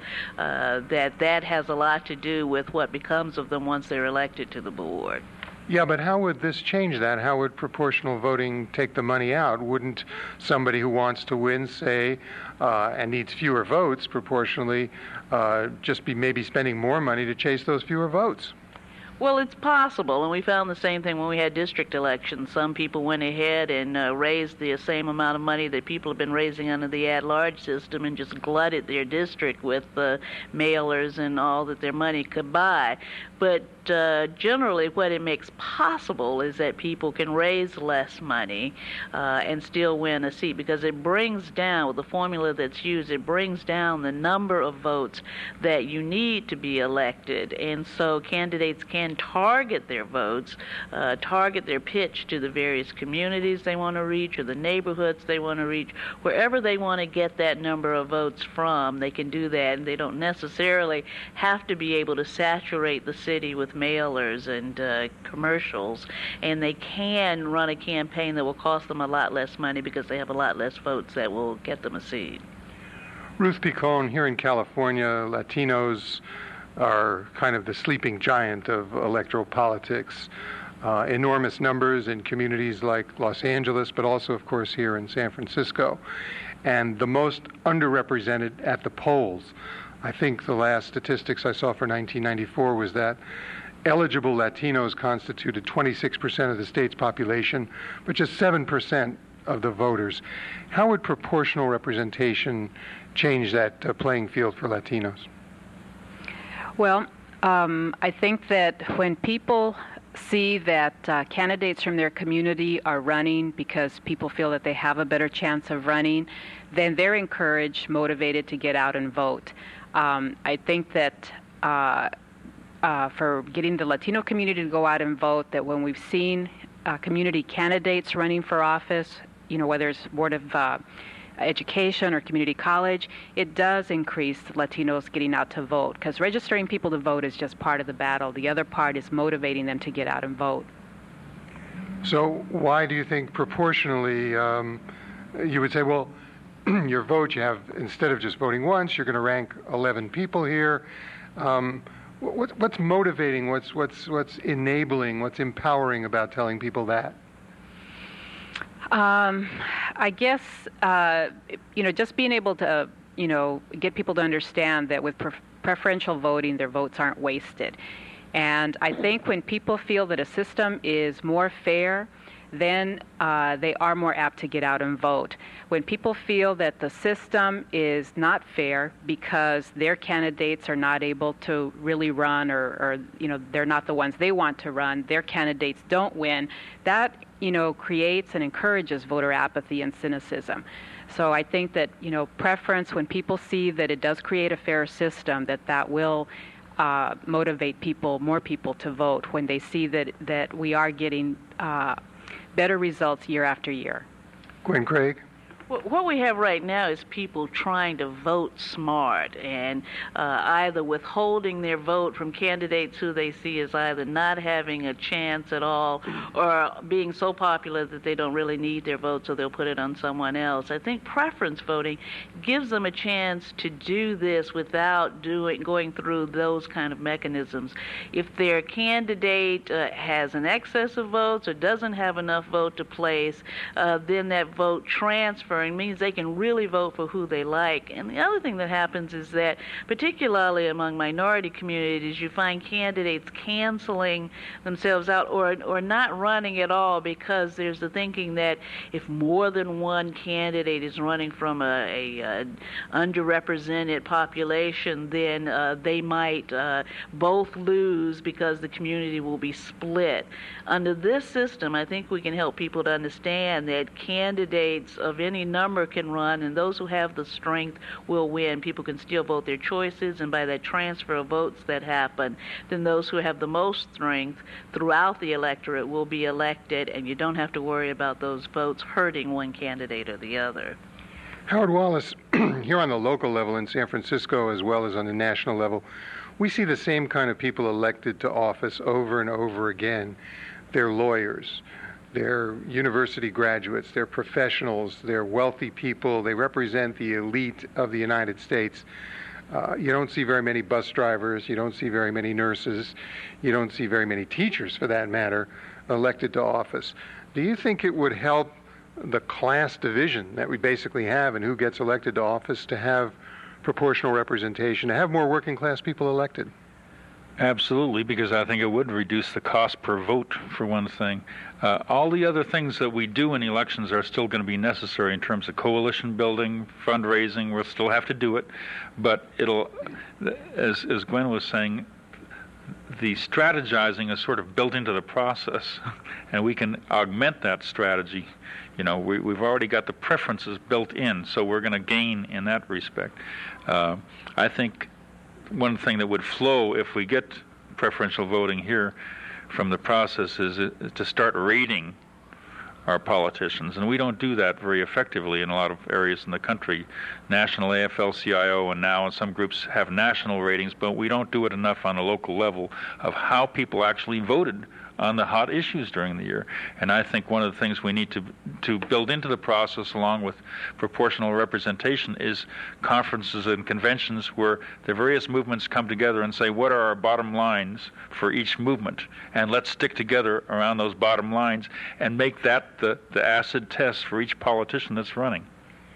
that has a lot to do with what becomes of them once they're elected to the board. Yeah, but how would this change that? How would proportional voting take the money out? Wouldn't somebody who wants to win, say, and needs fewer votes proportionally, just be maybe spending more money to chase those fewer votes? Well, it's possible, and we found the same thing when we had district elections. Some people went ahead and raised the same amount of money that people have been raising under the at-large system and just glutted their district with mailers and all that their money could buy. But generally what it makes possible is that people can raise less money and still win a seat, because it brings down, with the formula that's used, it brings down the number of votes that you need to be elected. And so candidates can target their votes, target their pitch to the various communities they want to reach or the neighborhoods they want to reach. Wherever they want to get that number of votes from, they can do that, and they don't necessarily have to be able to saturate the city with mailers and commercials, and they can run a campaign that will cost them a lot less money because they have a lot less votes that will get them a seat. Ruth Picon, here in California, Latinos are kind of the sleeping giant of electoral politics. Enormous numbers in communities like Los Angeles, but also, of course, here in San Francisco, and the most underrepresented at the polls. I think the last statistics I saw for 1994 was that eligible Latinos constituted 26% of the state's population, but just 7% of the voters. How would proportional representation change that playing field for Latinos? Well, I think that when people see that candidates from their community are running because people feel that they have a better chance of running, then they're encouraged, motivated to get out and vote. I think that for getting the Latino community to go out and vote, that when we've seen community candidates running for office, whether it's Board of Education or community college, it does increase Latinos getting out to vote, because registering people to vote is just part of the battle. The other part is motivating them to get out and vote. So why do you think proportionally you would say, well, your vote, you have, instead of just voting once, you're going to rank 11 people here. What's motivating? What's enabling? What's empowering about telling people that? I guess just being able to get people to understand that with preferential voting, their votes aren't wasted. And I think when people feel that a system is more fair, then they are more apt to get out and vote. When people feel that the system is not fair because their candidates are not able to really run, or they're not the ones they want to run, their candidates don't win, that creates and encourages voter apathy and cynicism. So I think that preference, when people see that it does create a fair system, that will motivate more people to vote when they see that we are getting better results year after year. Gwen Craig? What we have right now is people trying to vote smart and either withholding their vote from candidates who they see as either not having a chance at all or being so popular that they don't really need their vote, so they'll put it on someone else. I think preference voting gives them a chance to do this without going through those kind of mechanisms. If their candidate has an excess of votes or doesn't have enough vote to place, then that vote transfer means they can really vote for who they like. And the other thing that happens is that, particularly among minority communities, you find candidates canceling themselves out or not running at all because there's the thinking that if more than one candidate is running from a underrepresented population, then they might both lose because the community will be split. Under this system, I think we can help people to understand that candidates of any number can run, and those who have the strength will win. People can still vote their choices, and by that transfer of votes that happen, then those who have the most strength throughout the electorate will be elected, and you don't have to worry about those votes hurting one candidate or the other. Howard Wallace, here on the local level in San Francisco as well as on the national level, we see the same kind of people elected to office over and over again. They're lawyers. They're university graduates, they're professionals, they're wealthy people, they represent the elite of the United States. You don't see very many bus drivers, you don't see very many nurses, you don't see very many teachers, for that matter, elected to office. Do you think it would help the class division that we basically have and who gets elected to office to have proportional representation, to have more working class people elected? Absolutely, because I think it would reduce the cost per vote, for one thing. All the other things that we do in elections are still going to be necessary in terms of coalition building, fundraising. We'll still have to do it, but it'll, as Gwen was saying, the strategizing is sort of built into the process, and we can augment that strategy. We've already got the preferences built in, so we're going to gain in that respect. I think one thing that would flow if we get preferential voting here from the process is to start rating our politicians, and we don't do that very effectively in a lot of areas in the country. National AFL-CIO and now some groups have national ratings, but we don't do it enough on a local level of how people actually voted on the hot issues during the year. And I think one of the things we need to build into the process along with proportional representation is conferences and conventions where the various movements come together and say, what are our bottom lines for each movement? And let's stick together around those bottom lines and make that the acid test for each politician that's running.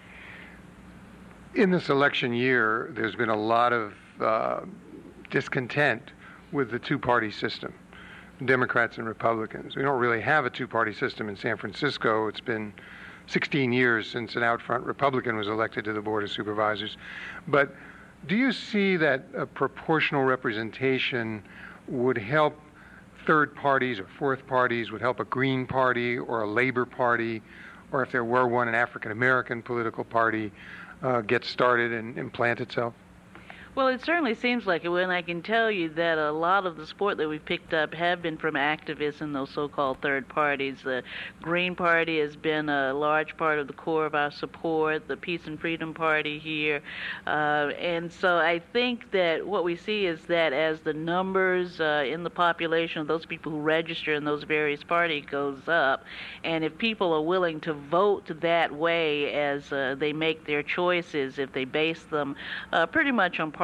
In this election year, there's been a lot of discontent with the two-party system. Democrats and Republicans. We don't really have a two-party system in San Francisco. It's been 16 years since an out-front Republican was elected to the Board of Supervisors. But do you see that a proportional representation would help third parties or fourth parties, would help a Green Party or a Labor Party, or if there were one, an African-American political party, get started and implant itself? Well, it certainly seems like it, and I can tell you that a lot of the support that we've picked up have been from activists in those so-called third parties. The Green Party has been a large part of the core of our support, the Peace and Freedom Party here. And so I think that what we see is that as the numbers in the population of those people who register in those various parties goes up, and if people are willing to vote that way as they make their choices, if they base them pretty much on party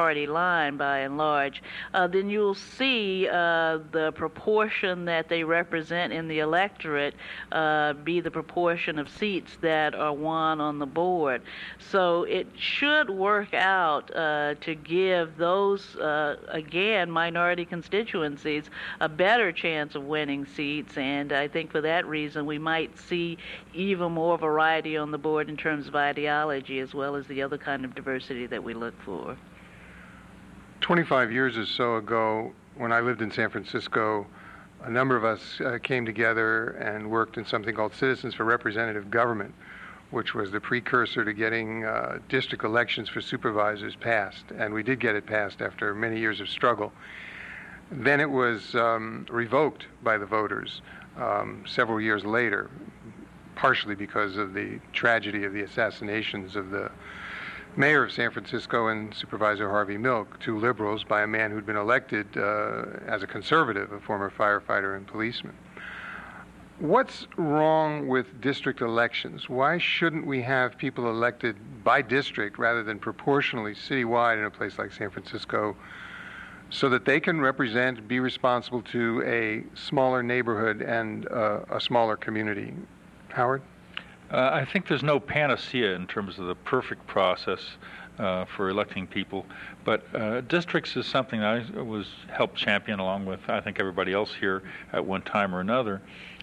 party line by and large, then you'll see the proportion that they represent in the electorate be the proportion of seats that are won on the board. So it should work out to give those, again, minority constituencies a better chance of winning seats, and I think for that reason we might see even more variety on the board in terms of ideology as well as the other kind of diversity that we look for. 25 years or so ago, when I lived in San Francisco, a number of us came together and worked in something called Citizens for Representative Government, which was the precursor to getting district elections for supervisors passed. And we did get it passed after many years of struggle. Then it was revoked by the voters several years later, partially because of the tragedy of the assassinations of the mayor of San Francisco and Supervisor Harvey Milk, two liberals, by a man who'd been elected as a conservative, a former firefighter and policeman. What's wrong with district elections? Why shouldn't we have people elected by district rather than proportionally citywide in a place like San Francisco, so that they can represent, be responsible to a smaller neighborhood and a smaller community? Howard? I think there's no panacea in terms of the perfect process for electing people, but districts is something I was helped champion along with, I think, everybody else here at one time or another,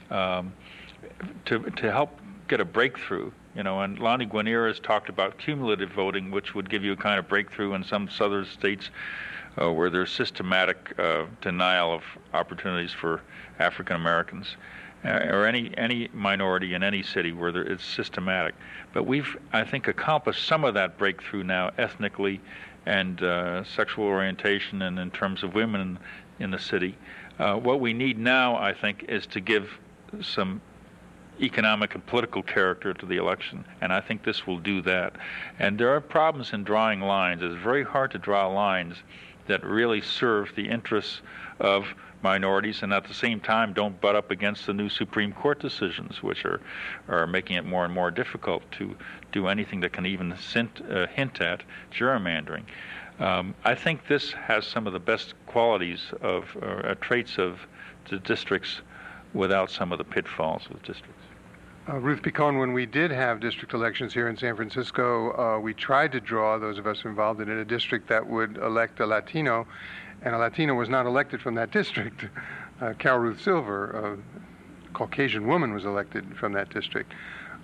to help get a breakthrough. You know, and Lani Guinier has talked about cumulative voting, which would give you a kind of breakthrough in some southern states where there's systematic denial of opportunities for African Americans. Or any minority in any city where it's systematic. But we've, I think, accomplished some of that breakthrough now ethnically and sexual orientation and in terms of women in the city. What we need now, I think, is to give some economic and political character to the election, and I think this will do that. And there are problems in drawing lines. It's very hard to draw lines that really serve the interests of minorities and at the same time don't butt up against the new Supreme Court decisions, which are making it more and more difficult to do anything that can even hint at gerrymandering. I think this has some of the best qualities of traits of the districts without some of the pitfalls of districts. Ruth Picon, when we did have district elections here in San Francisco, we tried to draw, those of us involved in a district that would elect a Latino, and a Latino was not elected from that district. Cal Ruth Silver, a Caucasian woman, was elected from that district.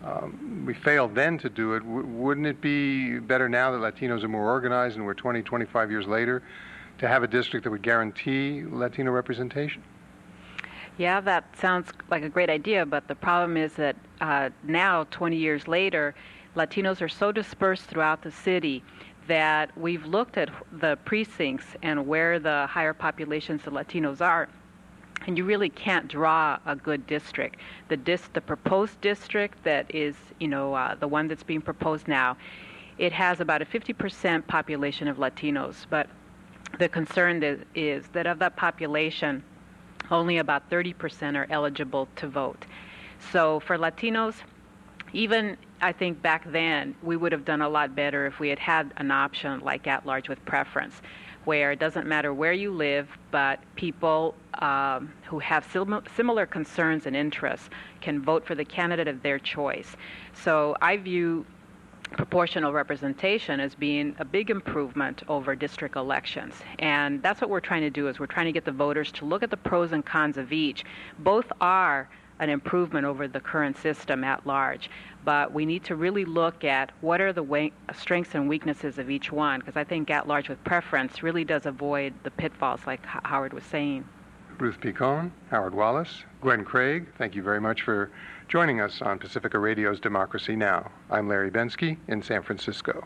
We failed then to do it. Wouldn't it be better now that Latinos are more organized and we're 20, 25 years later to have a district that would guarantee Latino representation? Yeah, that sounds like a great idea, but the problem is that now, 20 years later, Latinos are so dispersed throughout the city that we've looked at the precincts and where the higher populations of Latinos are, and you really can't draw a good district. The proposed district that is, the one that's being proposed now, it has about a 50% population of Latinos, but the concern is that of that population, only about 30% are eligible to vote. So for Latinos, even I think back then, we would have done a lot better if we had had an option like at-large with preference, where it doesn't matter where you live, but people who have similar concerns and interests can vote for the candidate of their choice. So I view proportional representation as being a big improvement over district elections. And that's what we're trying to do, is we're trying to get the voters to look at the pros and cons of each. Both are an improvement over the current system at large, but we need to really look at what are the strengths and weaknesses of each one, because I think at large with preference really does avoid the pitfalls like Howard was saying. Ruth Picon, Howard Wallace, Gwen Craig, thank you very much for joining us on Pacifica Radio's Democracy Now! I'm Larry Bensky in San Francisco.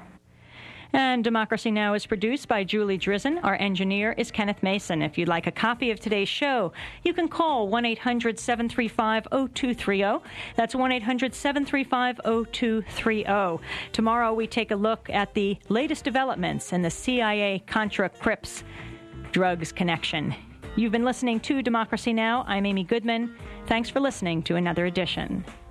And Democracy Now! Is produced by Julie Drizzen. Our engineer is Kenneth Mason. If you'd like a copy of today's show, you can call 1-800-735-0230. That's 1-800-735-0230. Tomorrow we take a look at the latest developments in the CIA-Contra-Crips drugs connection. You've been listening to Democracy Now! I'm Amy Goodman. Thanks for listening to another edition.